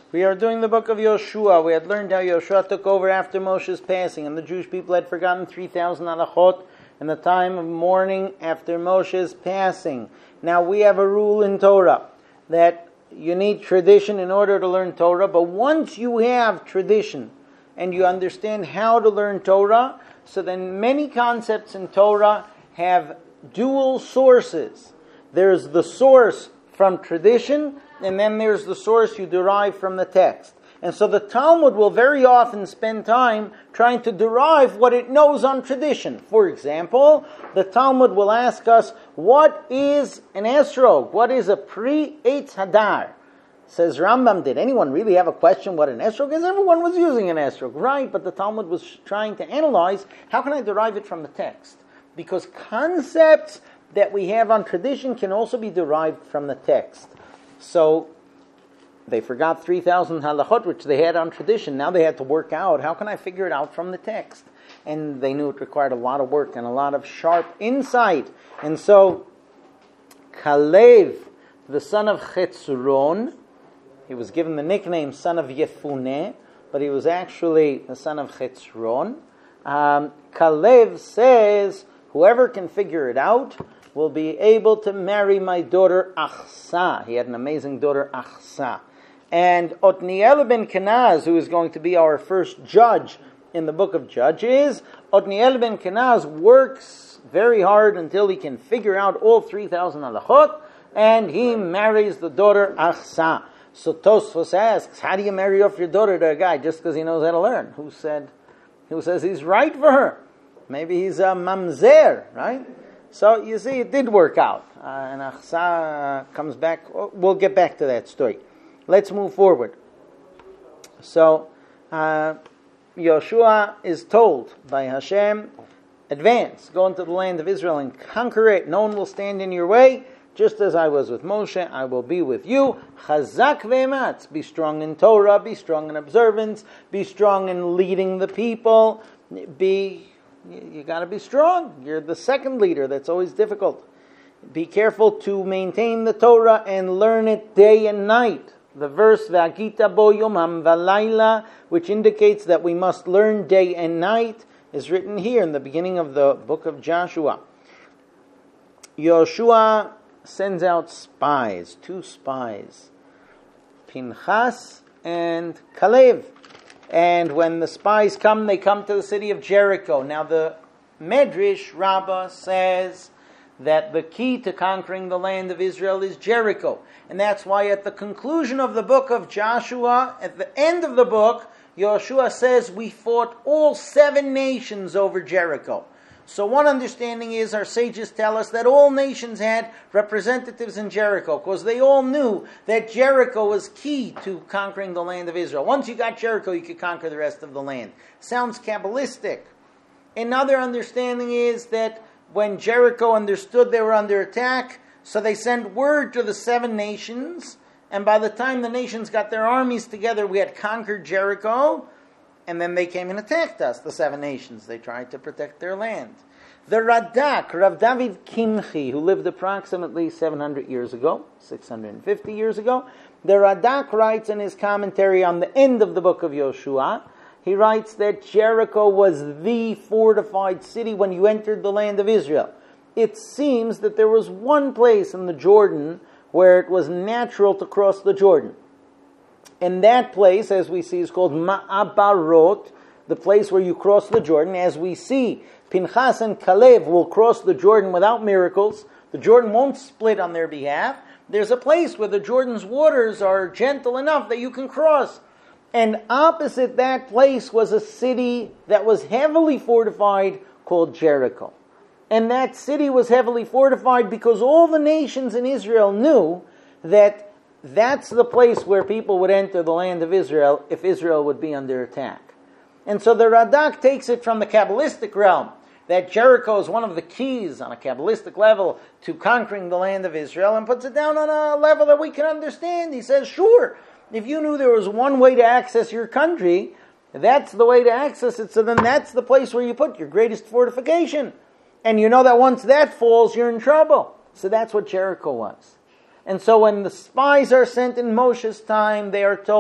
We are doing the book of Yoshua. We had learned how Yoshua took over after Moshe's passing, and the Jewish people had forgotten 3,000 halachot in the time of mourning after Moshe's passing. Now we have a rule in Torah that you need tradition in order to learn Torah, but once you have tradition and you understand how to learn Torah, so then many concepts in Torah have dual sources. There's the source from tradition, and then there's the source you derive from the text. And so the Talmud will very often spend time trying to derive what it knows on tradition. For example, the Talmud will ask us, what is an esrog? What is a pre-Eitz Hadar? Says Rambam, did anyone really have a question what an esrog is? Everyone was using an esrog, right? But the Talmud was trying to analyze, how can I derive it from the text? Because concepts that we have on tradition can also be derived from the text. So they forgot 3,000 halachot, which they had on tradition. Now they had to work out, how can I figure it out from the text? And they knew it required a lot of work and a lot of sharp insight. And so, Kalev, the son of Chetzron, he was given the nickname son of Yefuneh, but he was actually the son of Chetzron. Kalev says, whoever can figure it out will be able to marry my daughter Achsa. He had an amazing daughter Achsa. And Otniel ben Kenaz, who is going to be our first judge in the book of Judges, Otniel ben Kenaz works very hard until he can figure out all 3,000 halachot, and he marries the daughter Achsa. So Tosfos asks, how do you marry off your daughter to a guy just because he knows how to learn? Who says he's right for her? Maybe he's a mamzer, right? So you see, it did work out. And Achsa comes back. We'll get back to that story. Let's move forward. So, Yoshua is told by Hashem, advance, go into the land of Israel and conquer it. No one will stand in your way. Just as I was with Moshe, I will be with you. Chazak ve'ematz. Be strong in Torah, be strong in observance, be strong in leading the people. You got to be strong. You're the second leader. That's always difficult. Be careful to maintain the Torah and learn it day and night. The verse V'agita bo yomam v'layla, which indicates that we must learn day and night, is written here in the beginning of the book of Joshua. Yoshua sends out spies, 2 spies, Pinchas and Kalev. And when the spies come, they come to the city of Jericho. Now the Medrash Rabbah says that the key to conquering the land of Israel is Jericho. And that's why at the conclusion of the book of Joshua, at the end of the book, Yoshua says we fought all 7 nations over Jericho. So one understanding is, our sages tell us that all nations had representatives in Jericho, because they all knew that Jericho was key to conquering the land of Israel. Once you got Jericho, you could conquer the rest of the land. Sounds Kabbalistic. Another understanding is that when Jericho understood they were under attack, so they sent word to the 7 nations, and by the time the nations got their armies together, we had conquered Jericho. And then they came and attacked us, the 7 nations. They tried to protect their land. The Radak, Rav David Kimchi, who lived approximately 700 years ago, 650 years ago, the Radak writes in his commentary on the end of the book of Yoshua, he writes that Jericho was the fortified city when you entered the land of Israel. It seems that there was one place in the Jordan where it was natural to cross the Jordan. And that place, as we see, is called Ma'abarot, the place where you cross the Jordan. As we see, Pinchas and Kalev will cross the Jordan without miracles. The Jordan won't split on their behalf. There's a place where the Jordan's waters are gentle enough that you can cross. And opposite that place was a city that was heavily fortified called Jericho. And that city was heavily fortified because all the nations in Israel knew that that's the place where people would enter the land of Israel if Israel would be under attack. And so the Radak takes it from the Kabbalistic realm, that Jericho is one of the keys on a Kabbalistic level to conquering the land of Israel, and puts it down on a level that we can understand. He says, sure, if you knew there was one way to access your country, that's the way to access it, so then that's the place where you put your greatest fortification. And you know that once that falls, you're in trouble. So that's what Jericho was. And so when the spies are sent in Moshe's time, they are told,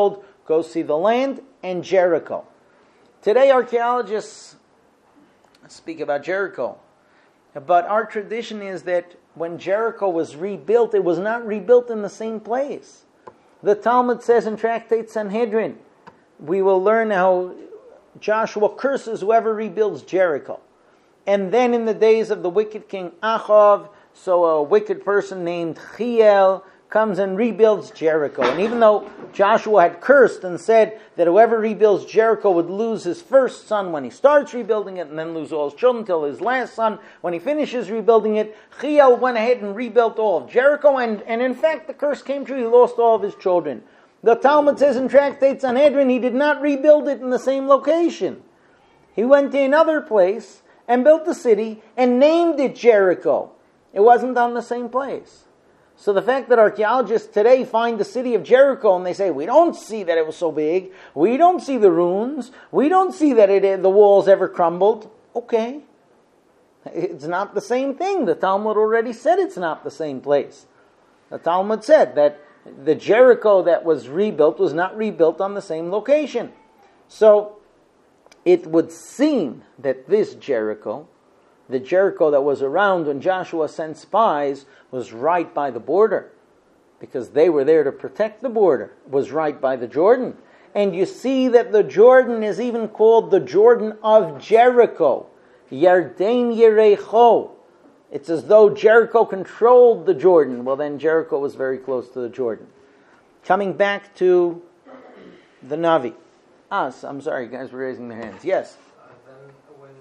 go see the land, and Jericho. Today archaeologists speak about Jericho. But our tradition is that when Jericho was rebuilt, it was not rebuilt in the same place. The Talmud says in Tractate Sanhedrin, we will learn how Joshua curses whoever rebuilds Jericho. And then in the days of the wicked king Achav, so a wicked person named Chiel comes and rebuilds Jericho. And even though Joshua had cursed and said that whoever rebuilds Jericho would lose his first son when he starts rebuilding it, and then lose all his children until his last son when he finishes rebuilding it, Chiel went ahead and rebuilt all of Jericho, and in fact the curse came true. He lost all of his children. The Talmud says in Tractate Sanhedrin he did not rebuild it in the same location. He went to another place and built the city and named it Jericho. It wasn't on the same place. So the fact that archaeologists today find the city of Jericho and they say, we don't see that it was so big, we don't see the ruins, we don't see that the walls ever crumbled. Okay. It's not the same thing. The Talmud already said it's not the same place. The Talmud said that the Jericho that was rebuilt was not rebuilt on the same location. So it would seem that this Jericho, the Jericho that was around when Joshua sent spies, was right by the border, because they were there to protect the border. It was right by the Jordan. And you see that the Jordan is even called the Jordan of Jericho. Yarden Yerecho. It's as though Jericho controlled the Jordan. Well, then Jericho was very close to the Jordan. Coming back to the Navi. I'm sorry, guys were raising their hands. Yes? Then when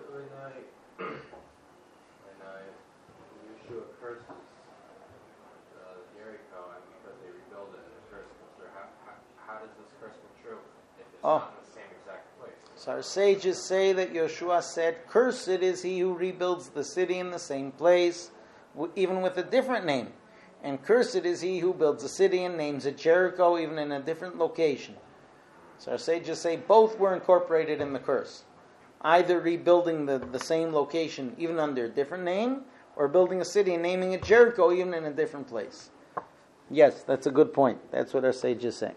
Yeshua curses Jericho, and because they rebuild it and the curse comes through, how does this curse come true if it's not in the same exact place? So our sages say that Yeshua said, cursed is he who rebuilds the city in the same place, even with a different name. And cursed is he who builds a city and names it Jericho, even in a different location. So our sages say both were incorporated in the curse. Either rebuilding the same location, even under a different name, or building a city and naming it Jericho, even in a different place. Yes, that's a good point. That's what our sages say.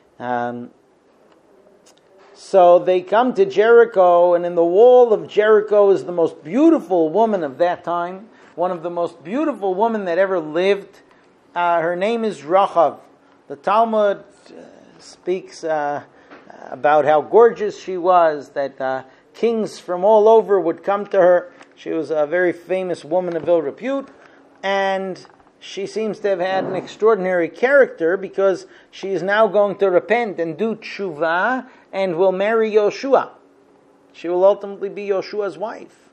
So they come to Jericho, and in the wall of Jericho is the most beautiful woman of that time, one of the most beautiful women that ever lived. Her name is Rachav. The Talmud speaks about how gorgeous she was, that kings from all over would come to her. She was a very famous woman of ill repute, and she seems to have had an extraordinary character, because she is now going to repent and do tshuva and will marry Yoshua. She will ultimately be Yoshua's wife.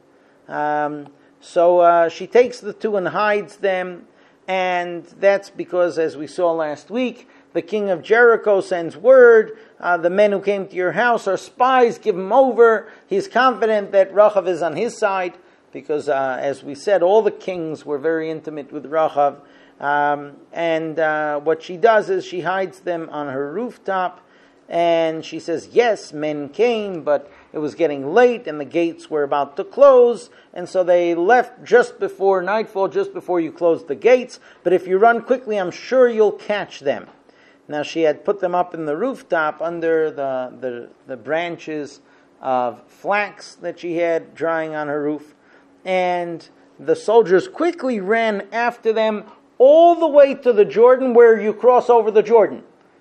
So she takes the two and hides them, and that's because, as we saw last week, the king of Jericho sends word, the men who came to your house are spies, give him over. He's confident that Rachav is on his side, because as we said, all the kings were very intimate with Rachav. And what she does is she hides them on her rooftop, and she says, yes, men came, but it was getting late and the gates were about to close, and so they left just before nightfall, just before you closed the gates. But if you run quickly, I'm sure you'll catch them. Now she had put them up in the rooftop under the branches of flax that she had drying on her roof. And the soldiers quickly ran after them all the way to the Jordan, where you cross over the Jordan.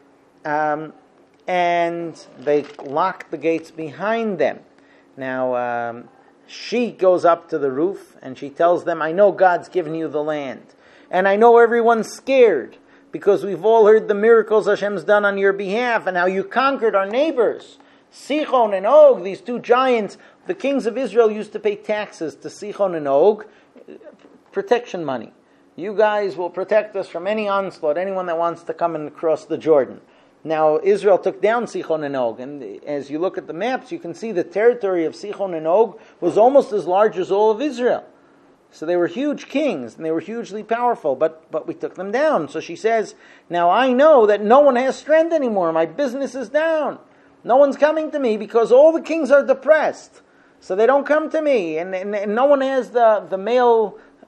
And they locked the gates behind them. Now, she goes up to the roof and she tells them, I know God's given you the land. And I know everyone's scared, because we've all heard the miracles Hashem's done on your behalf and how you conquered our neighbors. Sichon and Og, these two giants. The kings of Israel used to pay taxes to Sichon and Og, protection money. You guys will protect us from any onslaught, anyone that wants to come and cross the Jordan. Now, Israel took down Sichon and Og, and as you look at the maps, you can see the territory of Sichon and Og was almost as large as all of Israel. So they were huge kings, and they were hugely powerful, but we took them down. So she says, now I know that no one has strength anymore. My business is down. No one's coming to me, because all the kings are depressed. So they don't come to me, and no one has the male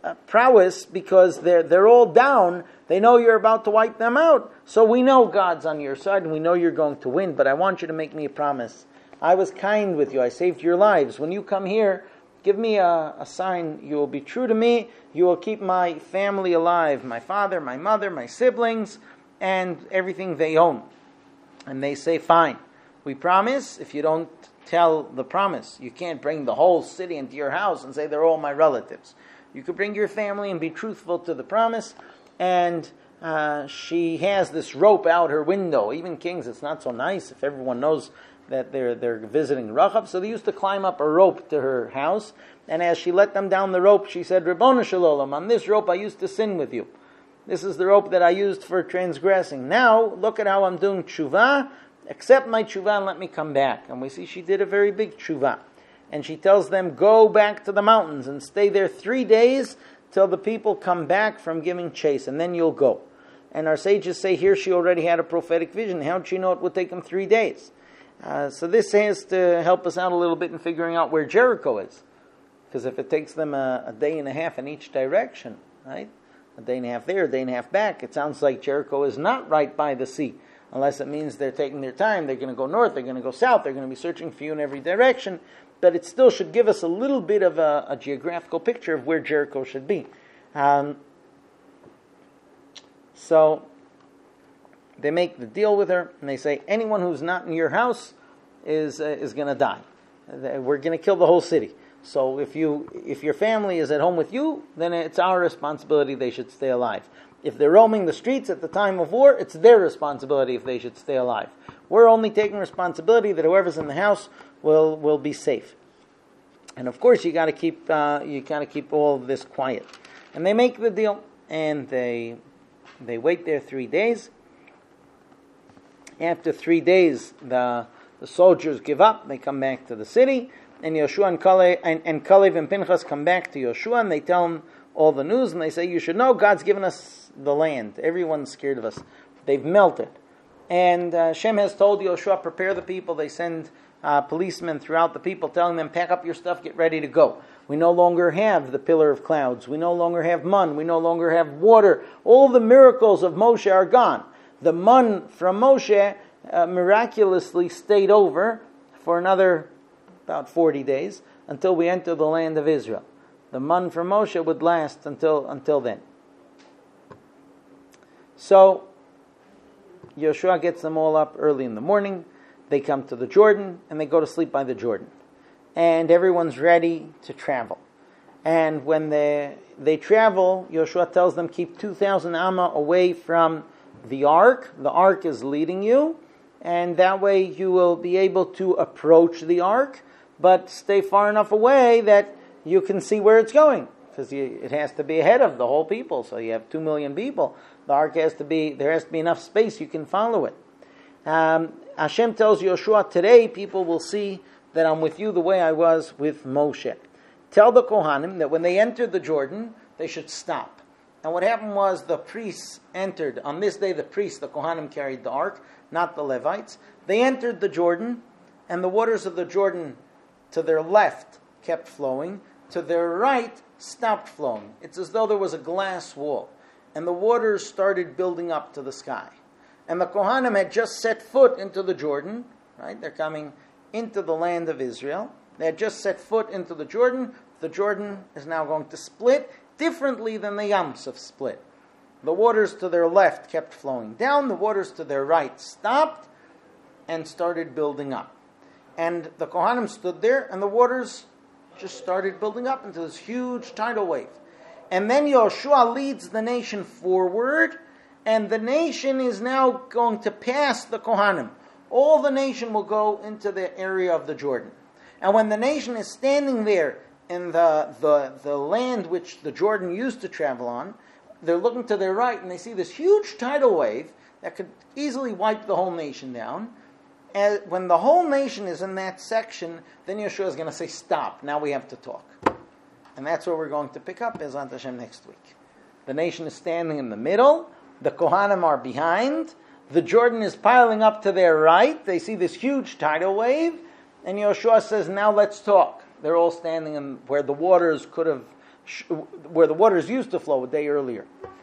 prowess because they're all down. They know you're about to wipe them out. So we know God's on your side and we know you're going to win, but I want you to make me a promise. I was kind with you. I saved your lives. When you come here, give me a sign. You will be true to me. You will keep my family alive, my father, my mother, my siblings, and everything they own. And they say, fine. We promise. If you don't tell the promise, you can't bring the whole city into your house and say they're all my relatives. You could bring your family and be truthful to the promise. And she has this rope out her window. Even kings, it's not so nice if everyone knows that they're visiting Rachav. So they used to climb up a rope to her house. And as she let them down the rope, she said, Ribono shel olam, on this rope I used to sin with you. This is the rope that I used for transgressing. Now, look at how I'm doing tshuva. Accept my tshuva and let me come back. And we see she did a very big tshuva. And she tells them, go back to the mountains and stay there 3 days till the people come back from giving chase, and then you'll go. And our sages say here she already had a prophetic vision. How did she know it would take them 3 days? So this has to help us out a little bit in figuring out where Jericho is. Because if it takes them a day and a half in each direction, right? A day and a half there, a day and a half back, it sounds like Jericho is not right by the sea. Unless it means they're taking their time, they're going to go north, they're going to go south, they're going to be searching for you in every direction. But it still should give us a little bit of a geographical picture of where Jericho should be. So they make the deal with her, and they say, anyone who's not in your house is going to die. We're going to kill the whole city. So if your family is at home with you, then it's our responsibility they should stay alive. If they're roaming the streets at the time of war, it's their responsibility if they should stay alive. We're only taking responsibility that whoever's in the house will be safe. And of course, you got to keep all of this quiet. And they make the deal, and they wait there 3 days. After 3 days, the soldiers give up. They come back to the city, and Yoshua and Kalev and Pinchas come back to Yoshua, and they tell him all the news, and they say, you should know God's given us the land. Everyone's scared of us. They've melted. And Shem has told Yoshua, prepare the people. They send policemen throughout the people telling them, pack up your stuff, get ready to go. We no longer have the pillar of clouds. We no longer have man. We no longer have water. All the miracles of Moshe are gone. The man from Moshe miraculously stayed over for another about 40 days until we enter the land of Israel. The man from Moshe would last until then. So Yoshua gets them all up early in the morning. They come to the Jordan, and they go to sleep by the Jordan. And everyone's ready to travel. And when they travel, Yoshua tells them, keep 2,000 amma away from the ark. The ark is leading you. And that way you will be able to approach the ark, but stay far enough away that you can see where it's going. Because it has to be ahead of the whole people. So you have 2 million people. The ark there has to be enough space you can follow it. Hashem tells Yoshua, today people will see that I'm with you the way I was with Moshe. Tell the Kohanim that when they enter the Jordan, they should stop. And what happened was the priests entered. On this day, the Kohanim carried the ark, not the Levites. They entered the Jordan, and the waters of the Jordan to their left kept flowing. To their right, stopped flowing. It's as though there was a glass wall. And the waters started building up to the sky. And the Kohanim had just set foot into the Jordan, right? They're coming into the land of Israel. They had just set foot into the Jordan. The Jordan is now going to split differently than the Yam Suf split. The waters to their left kept flowing down. The waters to their right stopped and started building up. And the Kohanim stood there, and the waters just started building up into this huge tidal wave. And then Yoshua leads the nation forward, and the nation is now going to pass the Kohanim. All the nation will go into the area of the Jordan. And when the nation is standing there in the land which the Jordan used to travel on, they're looking to their right, and they see this huge tidal wave that could easily wipe the whole nation down. And when the whole nation is in that section, then Yeshua is going to say, stop, now we have to talk. And that's where we're going to pick up Bezrat Hashem next week. The nation is standing in the middle. The Kohanim are behind. The Jordan is piling up to their right. They see this huge tidal wave. And Yoshua says, now let's talk. They're all standing in where the waters could have where the waters used to flow a day earlier.